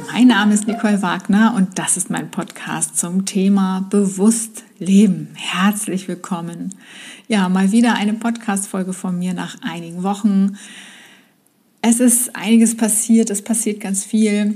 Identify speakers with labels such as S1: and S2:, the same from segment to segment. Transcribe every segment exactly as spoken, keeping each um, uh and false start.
S1: Mein Name ist Nicole Wagner und das ist mein Podcast zum Thema Bewusst Leben. Herzlich willkommen. Ja, mal wieder eine Podcast-Folge von mir nach einigen Wochen. Es ist einiges passiert, es passiert ganz viel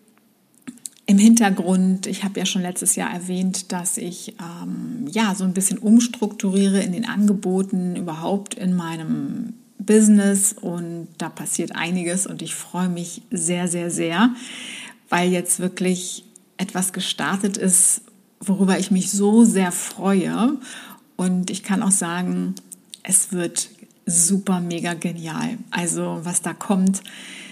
S1: im Hintergrund. Ich habe ja schon letztes Jahr erwähnt, dass ich ähm, ja so ein bisschen umstrukturiere in den Angeboten, überhaupt in meinem Business, und da passiert einiges und ich freue mich sehr, sehr, sehr, weil jetzt wirklich etwas gestartet ist, worüber ich mich so sehr freue, und ich kann auch sagen, es wird super, mega genial. Also was da kommt,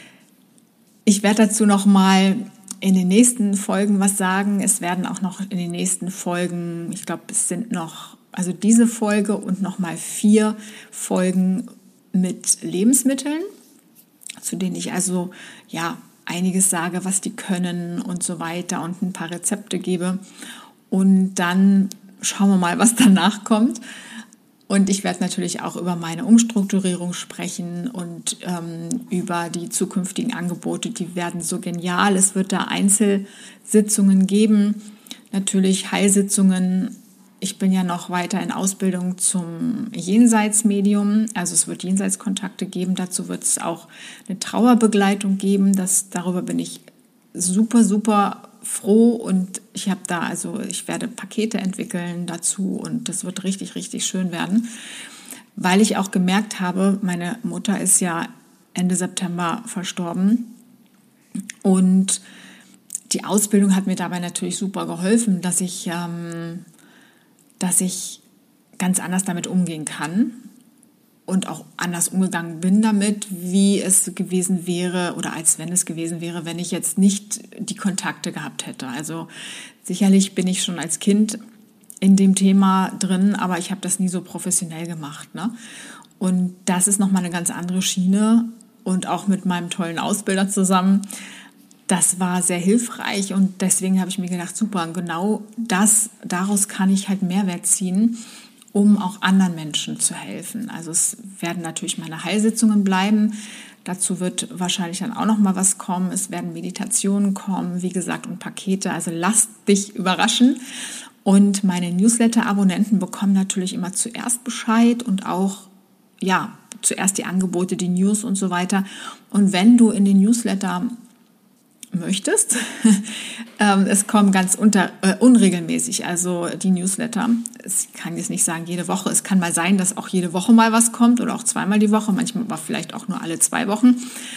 S1: ich werde dazu noch mal in den nächsten Folgen was sagen. Es werden auch noch in den nächsten Folgen, ich glaube, es sind noch, also diese Folge und noch mal vier Folgen mit Lebensmitteln, zu denen ich also ja einiges sage, was die können und so weiter und ein paar Rezepte gebe. Und dann schauen wir mal, was danach kommt. Und ich werde natürlich auch über meine Umstrukturierung sprechen und ähm, über die zukünftigen Angebote. Die werden so genial. Es wird da Einzelsitzungen geben, natürlich Heilsitzungen. Ich bin ja noch weiter in Ausbildung zum Jenseitsmedium. Also es wird Jenseitskontakte geben. Dazu wird es auch eine Trauerbegleitung geben. Das, darüber bin ich super, super froh, und ich habe da, also ich werde Pakete entwickeln dazu und das wird richtig, richtig schön werden, weil ich auch gemerkt habe, meine Mutter ist ja Ende September verstorben und die Ausbildung hat mir dabei natürlich super geholfen, dass ich, ähm, dass ich ganz anders damit umgehen kann und auch anders umgegangen bin damit, wie es gewesen wäre oder als wenn es gewesen wäre, wenn ich jetzt nicht die Kontakte gehabt hätte. Also sicherlich bin ich schon als Kind in dem Thema drin, aber ich habe das nie so professionell gemacht, ne? Und das ist nochmal eine ganz andere Schiene, und auch mit meinem tollen Ausbilder zusammen. Das war sehr hilfreich, und deswegen habe ich mir gedacht, super, genau das, daraus kann ich halt Mehrwert ziehen, um auch anderen Menschen zu helfen. Also es werden natürlich meine Heilsitzungen bleiben. Dazu wird wahrscheinlich dann auch noch mal was kommen. Es werden Meditationen kommen, wie gesagt, und Pakete. Also lasst dich überraschen. Und meine Newsletter-Abonnenten bekommen natürlich immer zuerst Bescheid und auch, ja, zuerst die Angebote, die News und so weiter. Und wenn du in den Newsletter möchtest. Es kommen ganz unter, äh, unregelmäßig, also die Newsletter. Ich kann jetzt nicht sagen jede Woche. Es kann mal sein, dass auch jede Woche mal was kommt oder auch zweimal die Woche, manchmal aber vielleicht auch nur alle zwei Wochen.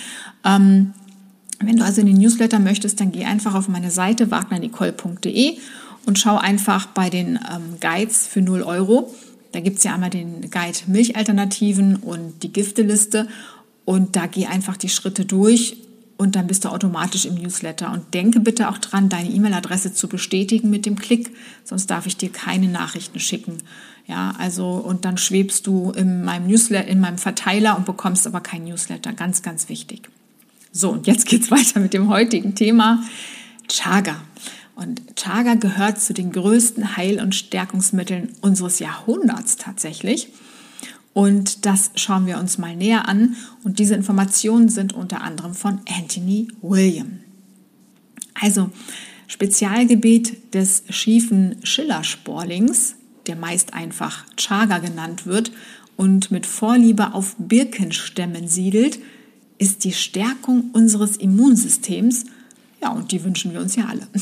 S1: Ähm, wenn du also in den Newsletter möchtest, dann geh einfach auf meine Seite wagner nicole punkt de und schau einfach bei den ähm, Guides für null Euro. Da gibt es ja einmal den Guide Milchalternativen und die Gifteliste, und da geh einfach die Schritte durch. Und dann bist du automatisch im Newsletter. Und denke bitte auch dran, deine E-Mail-Adresse zu bestätigen mit dem Klick, sonst darf ich dir keine Nachrichten schicken. Ja, also, und dann schwebst du in meinem Newsletter, in meinem Verteiler und bekommst aber kein Newsletter. Ganz, ganz wichtig. So, und jetzt geht's weiter mit dem heutigen Thema Chaga. Und Chaga gehört zu den größten Heil- und Stärkungsmitteln unseres Jahrhunderts tatsächlich. Und das schauen wir uns mal näher an. Und diese Informationen sind unter anderem von Anthony William. Also Spezialgebiet des schiefen Schillersporlings, der meist einfach Chaga genannt wird und mit Vorliebe auf Birkenstämmen siedelt, ist die Stärkung unseres Immunsystems. Ja, und die wünschen wir uns ja alle.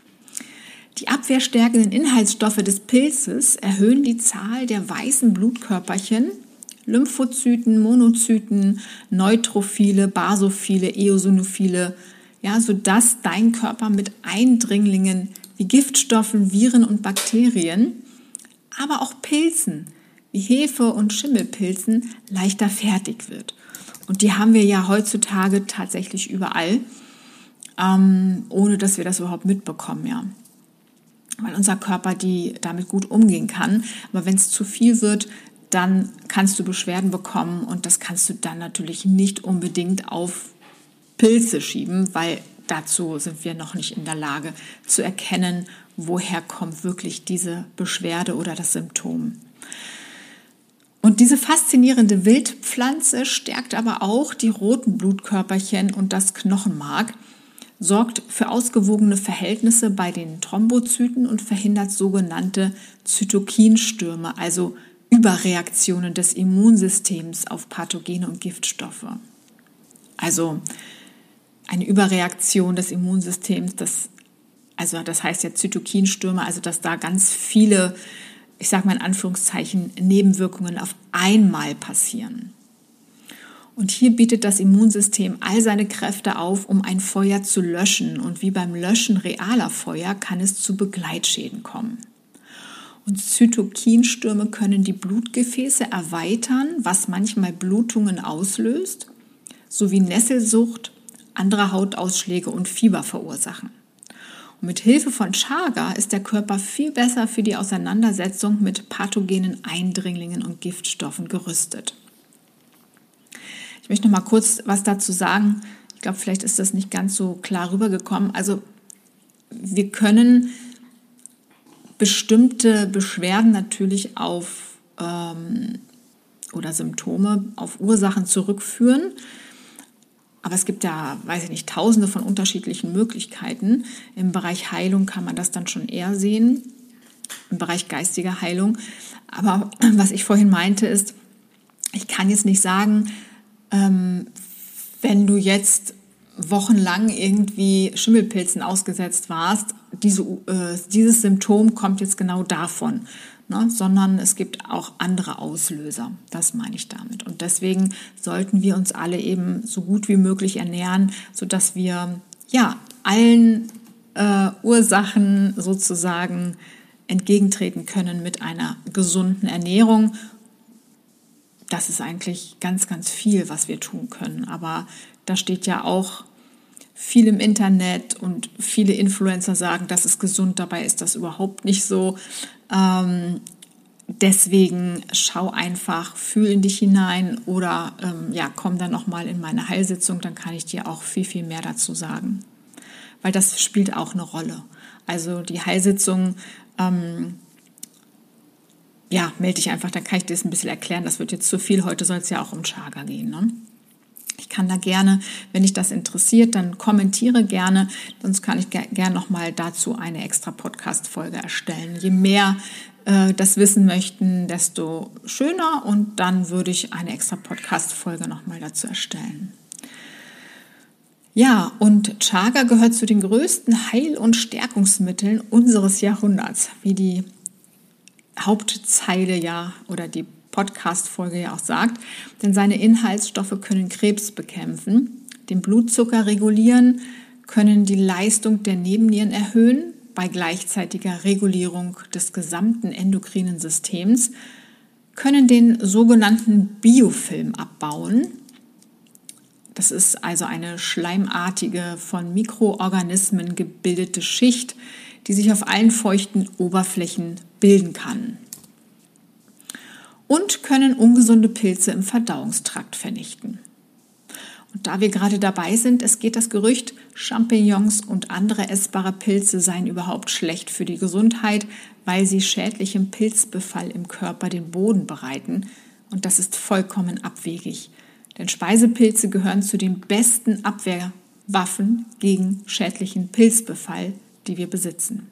S1: Die abwehrstärkenden Inhaltsstoffe des Pilzes erhöhen die Zahl der weißen Blutkörperchen, Lymphozyten, Monozyten, Neutrophile, Basophile, Eosinophile, ja, sodass dein Körper mit Eindringlingen wie Giftstoffen, Viren und Bakterien, aber auch Pilzen wie Hefe- und Schimmelpilzen leichter fertig wird. Und die haben wir ja heutzutage tatsächlich überall, ähm, ohne dass wir das überhaupt mitbekommen, ja. Weil unser Körper die damit gut umgehen kann. Aber wenn es zu viel wird, dann kannst du Beschwerden bekommen, und das kannst du dann natürlich nicht unbedingt auf Pilze schieben, weil dazu sind wir noch nicht in der Lage zu erkennen, woher kommt wirklich diese Beschwerde oder das Symptom. Und diese faszinierende Wildpflanze stärkt aber auch die roten Blutkörperchen und das Knochenmark, sorgt für ausgewogene Verhältnisse bei den Thrombozyten und verhindert sogenannte Zytokinstürme, also Überreaktionen des Immunsystems auf Pathogene und Giftstoffe. Also eine Überreaktion des Immunsystems, das, also das heißt ja Zytokinstürme, also dass da ganz viele, ich sage mal in Anführungszeichen, Nebenwirkungen auf einmal passieren. Und hier bietet das Immunsystem all seine Kräfte auf, um ein Feuer zu löschen. Und wie beim Löschen realer Feuer kann es zu Begleitschäden kommen. Und Zytokinstürme können die Blutgefäße erweitern, was manchmal Blutungen auslöst, sowie Nesselsucht, andere Hautausschläge und Fieber verursachen. Und mit Hilfe von Chaga ist der Körper viel besser für die Auseinandersetzung mit pathogenen Eindringlingen und Giftstoffen gerüstet. Ich möchte noch mal kurz was dazu sagen. Ich glaube, vielleicht ist das nicht ganz so klar rübergekommen. Also wir können bestimmte Beschwerden natürlich auf ähm, oder Symptome auf Ursachen zurückführen. Aber es gibt ja, weiß ich nicht, tausende von unterschiedlichen Möglichkeiten. Im Bereich Heilung kann man das dann schon eher sehen, im Bereich geistiger Heilung. Aber was ich vorhin meinte ist, ich kann jetzt nicht sagen, ähm, wenn du jetzt wochenlang irgendwie Schimmelpilzen ausgesetzt warst, diese, äh, dieses Symptom kommt jetzt genau davon, ne? Sondern es gibt auch andere Auslöser, das meine ich damit. Und deswegen sollten wir uns alle eben so gut wie möglich ernähren, sodass wir ja allen äh, Ursachen sozusagen entgegentreten können mit einer gesunden Ernährung. Das ist eigentlich ganz, ganz viel, was wir tun können. Aber da steht ja auch viel im Internet und viele Influencer sagen, das ist gesund, dabei ist das überhaupt nicht so. Ähm, deswegen schau einfach, fühl in dich hinein oder ähm, ja, komm dann nochmal in meine Heilsitzung, dann kann ich dir auch viel, viel mehr dazu sagen. Weil das spielt auch eine Rolle. Also die Heilsitzung, ähm, ja, melde dich einfach, dann kann ich dir das ein bisschen erklären. Das wird jetzt zu viel, heute soll es ja auch um Chaga gehen, ne? Ich kann da gerne, wenn dich das interessiert, dann kommentiere gerne, sonst kann ich ge- gerne nochmal dazu eine extra Podcast-Folge erstellen. Je mehr äh, das wissen möchten, desto schöner und dann würde ich eine extra Podcast-Folge nochmal dazu erstellen. Ja, und Chaga gehört zu den größten Heil- und Stärkungsmitteln unseres Jahrhunderts, wie die Hauptzeile ja oder die Podcast-Folge ja auch sagt, denn seine Inhaltsstoffe können Krebs bekämpfen, den Blutzucker regulieren, können die Leistung der Nebennieren erhöhen, bei gleichzeitiger Regulierung des gesamten endokrinen Systems, können den sogenannten Biofilm abbauen. Das ist also eine schleimartige, von Mikroorganismen gebildete Schicht, die sich auf allen feuchten Oberflächen bilden kann. Und können ungesunde Pilze im Verdauungstrakt vernichten. Und da wir gerade dabei sind, es geht das Gerücht, Champignons und andere essbare Pilze seien überhaupt schlecht für die Gesundheit, weil sie schädlichem Pilzbefall im Körper den Boden bereiten. Und das ist vollkommen abwegig. Denn Speisepilze gehören zu den besten Abwehrwaffen gegen schädlichen Pilzbefall, die wir besitzen.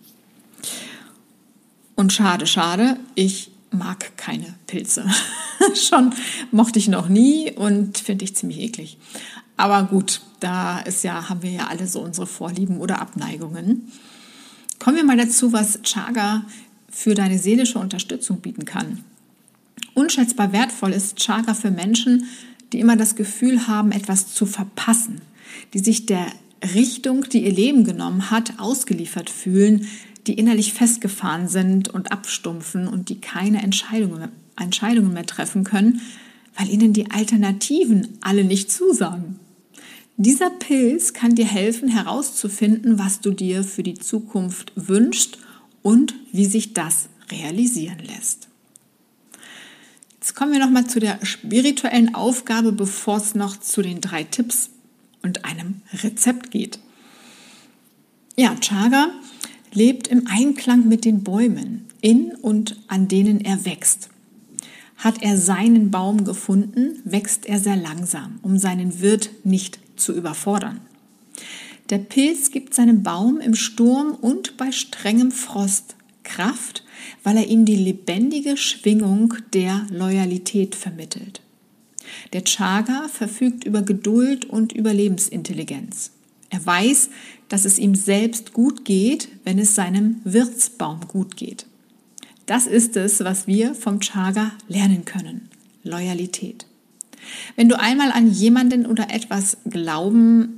S1: Und schade, schade, ich mag keine Pilze. Schon mochte ich noch nie und finde ich ziemlich eklig. Aber gut, da ist ja, haben wir ja alle so unsere Vorlieben oder Abneigungen. Kommen wir mal dazu, was Chaga für deine seelische Unterstützung bieten kann. Unschätzbar wertvoll ist Chaga für Menschen, die immer das Gefühl haben, etwas zu verpassen, die sich der Richtung, die ihr Leben genommen hat, ausgeliefert fühlen, die innerlich festgefahren sind und abstumpfen und die keine Entscheidungen mehr, Entscheidungen mehr treffen können, weil ihnen die Alternativen alle nicht zusagen. Dieser Pilz kann dir helfen, herauszufinden, was du dir für die Zukunft wünschst und wie sich das realisieren lässt. Jetzt kommen wir nochmal zu der spirituellen Aufgabe, bevor es noch zu den drei Tipps und einem Rezept geht. Ja, Chaga lebt im Einklang mit den Bäumen, in und an denen er wächst. Hat er seinen Baum gefunden, wächst er sehr langsam, um seinen Wirt nicht zu überfordern. Der Pilz gibt seinem Baum im Sturm und bei strengem Frost Kraft, weil er ihm die lebendige Schwingung der Loyalität vermittelt. Der Chaga verfügt über Geduld und Überlebensintelligenz. Er weiß, dass es ihm selbst gut geht, wenn es seinem Wirtsbaum gut geht. Das ist es, was wir vom Chaga lernen können. Loyalität. Wenn du einmal an jemanden oder etwas glauben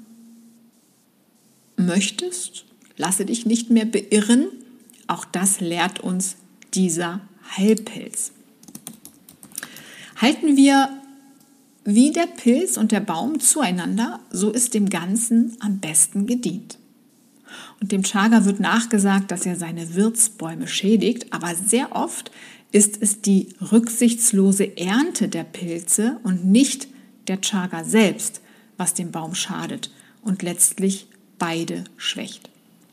S1: möchtest, lasse dich nicht mehr beirren. Auch das lehrt uns dieser Heilpilz. Halten wir wie der Pilz und der Baum zueinander, so ist dem Ganzen am besten gedient. Und dem Chaga wird nachgesagt, dass er seine Wirtsbäume schädigt, aber sehr oft ist es die rücksichtslose Ernte der Pilze und nicht der Chaga selbst, was dem Baum schadet und letztlich beide schwächt.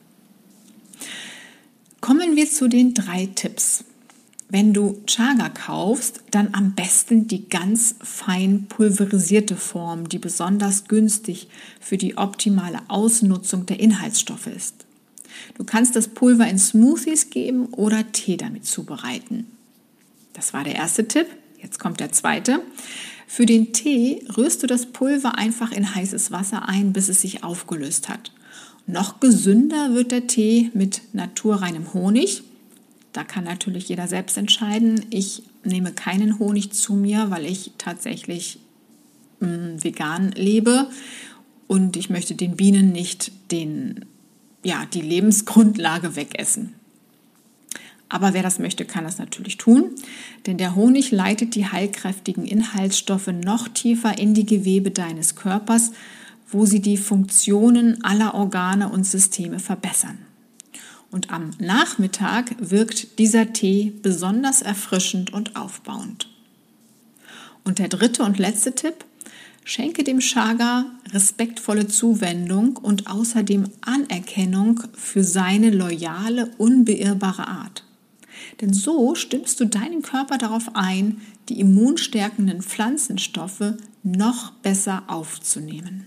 S1: Kommen wir zu den drei Tipps. Wenn du Chaga kaufst, dann am besten die ganz fein pulverisierte Form, die besonders günstig für die optimale Ausnutzung der Inhaltsstoffe ist. Du kannst das Pulver in Smoothies geben oder Tee damit zubereiten. Das war der erste Tipp. Jetzt kommt der zweite. Für den Tee rührst du das Pulver einfach in heißes Wasser ein, bis es sich aufgelöst hat. Noch gesünder wird der Tee mit naturreinem Honig. Da kann natürlich jeder selbst entscheiden. Ich nehme keinen Honig zu mir, weil ich tatsächlich mh, vegan lebe und ich möchte den Bienen nicht den, ja, die Lebensgrundlage wegessen. Aber wer das möchte, kann das natürlich tun, denn der Honig leitet die heilkräftigen Inhaltsstoffe noch tiefer in die Gewebe deines Körpers, wo sie die Funktionen aller Organe und Systeme verbessern. Und am Nachmittag wirkt dieser Tee besonders erfrischend und aufbauend. Und der dritte und letzte Tipp: Schenke dem Chaga respektvolle Zuwendung und außerdem Anerkennung für seine loyale, unbeirrbare Art. Denn so stimmst du deinen Körper darauf ein, die immunstärkenden Pflanzenstoffe noch besser aufzunehmen.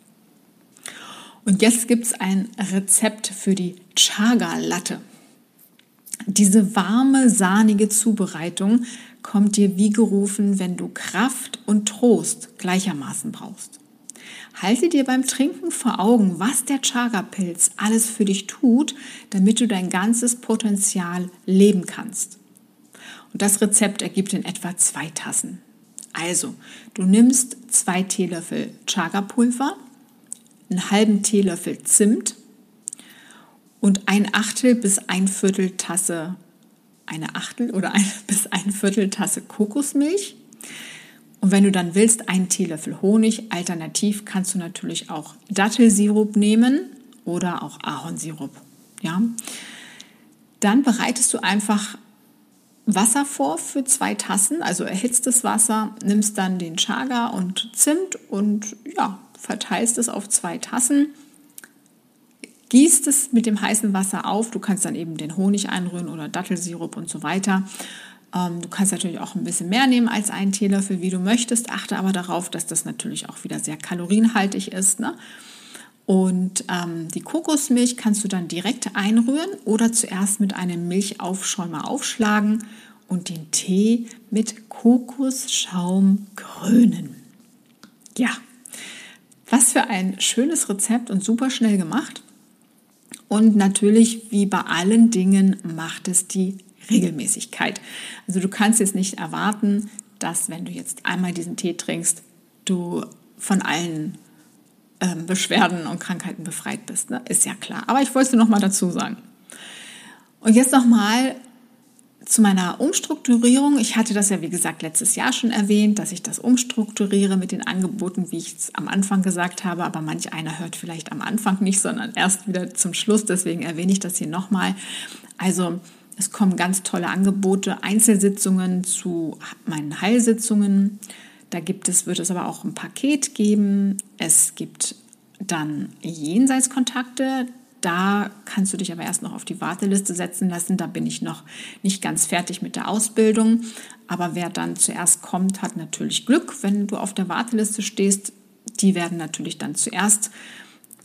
S1: Und jetzt gibt es ein Rezept für die Chaga-Latte. Diese warme, sahnige Zubereitung kommt dir wie gerufen, wenn du Kraft und Trost gleichermaßen brauchst. Halte dir beim Trinken vor Augen, was der Chaga-Pilz alles für dich tut, damit du dein ganzes Potenzial leben kannst. Und das Rezept ergibt in etwa zwei Tassen. Also, du nimmst zwei Teelöffel Chaga-Pulver, einen halben Teelöffel Zimt und ein Achtel bis ein Viertel Tasse, eine Achtel oder ein bis ein Viertel Tasse Kokosmilch. Und wenn du dann willst, einen Teelöffel Honig. Alternativ kannst du natürlich auch Dattelsirup nehmen oder auch Ahornsirup. Ja? Dann bereitest du einfach Wasser vor für zwei Tassen, also erhitztes Wasser, nimmst dann den Chaga und Zimt und ja, verteilst es auf zwei Tassen, gießt es mit dem heißen Wasser auf. Du kannst dann eben den Honig einrühren oder Dattelsirup und so weiter. Ähm, du kannst natürlich auch ein bisschen mehr nehmen als einen Teelöffel, wie du möchtest. Achte aber darauf, dass das natürlich auch wieder sehr kalorienhaltig ist, ne? Und ähm, die Kokosmilch kannst du dann direkt einrühren oder zuerst mit einem Milchaufschäumer aufschlagen und den Tee mit Kokosschaum krönen. Ja. Was für ein schönes Rezept und super schnell gemacht. Und natürlich, wie bei allen Dingen, macht es die Regelmäßigkeit. Also du kannst jetzt nicht erwarten, dass wenn du jetzt einmal diesen Tee trinkst, du von allen ähm, Beschwerden und Krankheiten befreit bist. Ne? Ist ja klar. Aber ich wollte es noch mal dazu sagen. Und jetzt noch mal zu meiner Umstrukturierung. Ich hatte das ja, wie gesagt, letztes Jahr schon erwähnt, dass ich das umstrukturiere mit den Angeboten, wie ich es am Anfang gesagt habe. Aber manch einer hört vielleicht am Anfang nicht, sondern erst wieder zum Schluss. Deswegen erwähne ich das hier nochmal. Also es kommen ganz tolle Angebote, Einzelsitzungen zu meinen Heilsitzungen. Da gibt es, wird es aber auch ein Paket geben. Es gibt dann Jenseitskontakte. Da kannst du dich aber erst noch auf die Warteliste setzen lassen. Da bin ich noch nicht ganz fertig mit der Ausbildung. Aber wer dann zuerst kommt, hat natürlich Glück. Wenn du auf der Warteliste stehst, die werden natürlich dann zuerst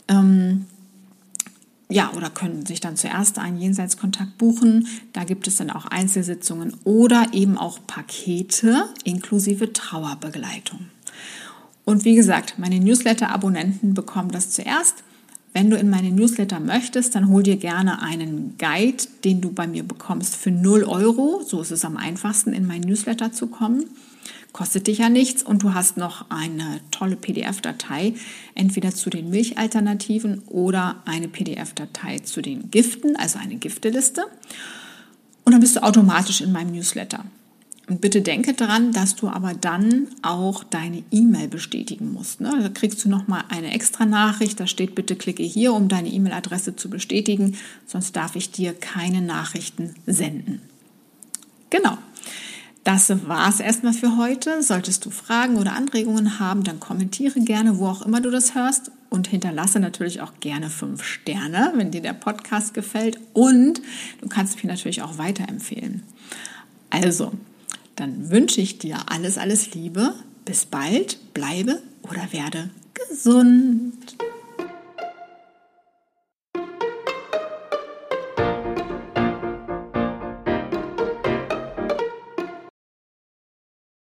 S1: Ähm, ja, oder können sich dann zuerst einen Jenseitskontakt buchen. Da gibt es dann auch Einzelsitzungen oder eben auch Pakete inklusive Trauerbegleitung. Und wie gesagt, meine Newsletter-Abonnenten bekommen das zuerst. Wenn du in meine Newsletter möchtest, dann hol dir gerne einen Guide, den du bei mir bekommst für null Euro. So ist es am einfachsten, in meinen Newsletter zu kommen. Kostet dich ja nichts und du hast noch eine tolle P D F-Datei, entweder zu den Milchalternativen oder eine P D F-Datei zu den Giften, also eine Gifteliste. Und dann bist du automatisch in meinem Newsletter. Und bitte denke daran, dass du aber dann auch deine E-Mail bestätigen musst. Ne? Da kriegst du nochmal eine extra Nachricht, da steht, bitte klicke hier, um deine E-Mail-Adresse zu bestätigen, sonst darf ich dir keine Nachrichten senden. Genau. Das war es erstmal für heute. Solltest du Fragen oder Anregungen haben, dann kommentiere gerne, wo auch immer du das hörst und hinterlasse natürlich auch gerne fünf Sterne, wenn dir der Podcast gefällt, und du kannst mich natürlich auch weiterempfehlen. Also, dann wünsche ich dir alles, alles Liebe. Bis bald, bleibe oder werde gesund.